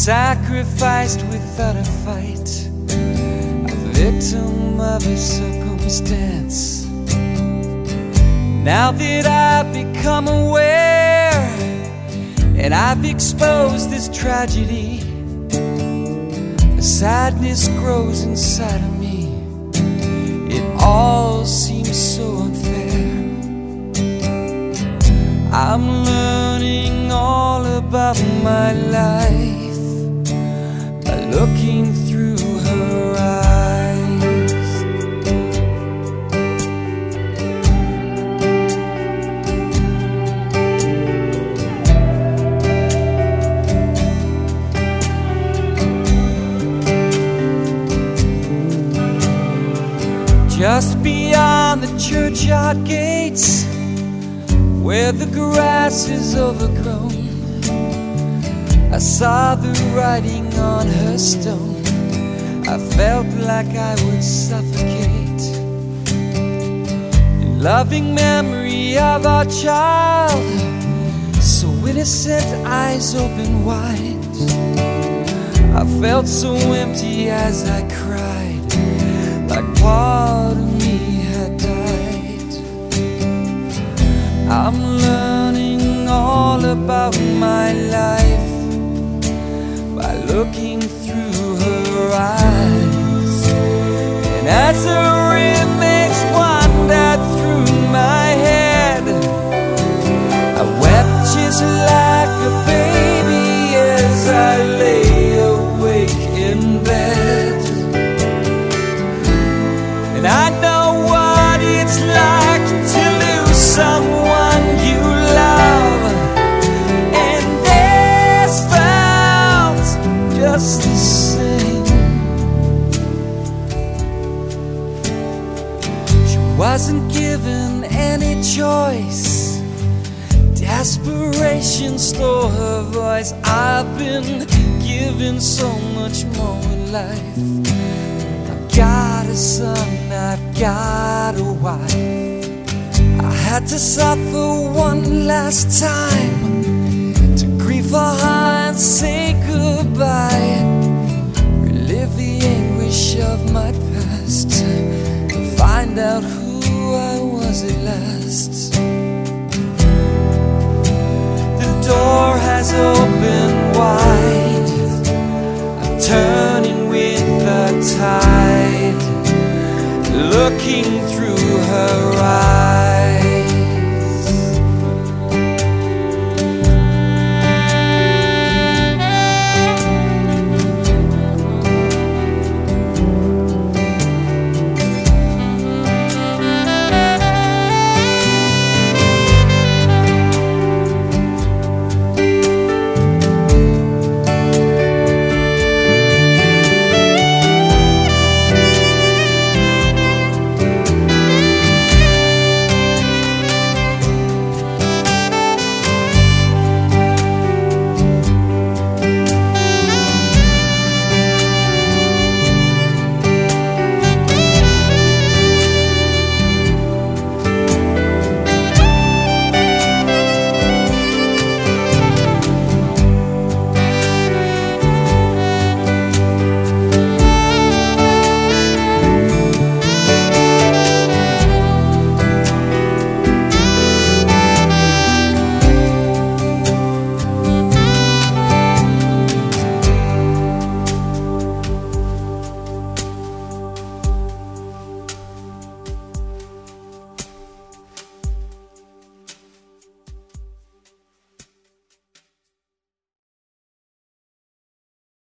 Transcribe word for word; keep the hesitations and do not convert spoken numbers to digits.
sacrificed without a fight, a victim of a circumstance. Now that I've become aware and I've exposed this tragedy, a sadness grows inside of me. It all seems so unfair. I'm learning all about my life by looking through her eyes. Just beyond the churchyard gates, where the grass is overgrown, I saw the writing on her stone. I felt like I would suffocate. The loving memory of our child, so innocent, eyes open wide. I felt so empty as I cried, like part of me had died. I'm learning all about my life by looking through her eyes. And as her image wandered through my head, I wept just like a baby as I lay awake in bed. And I know what it's like to lose someone you love, and this felt just the same. She wasn't given any choice. Desperation stole her voice. I've been given so much more in life. I've got a son, I've got a wife. I had to suffer one last time to grieve for her and say goodbye, relive the anguish of my past, to find out who I was at last. The door has opened wide, I'm turning with the tide, looking through her eyes.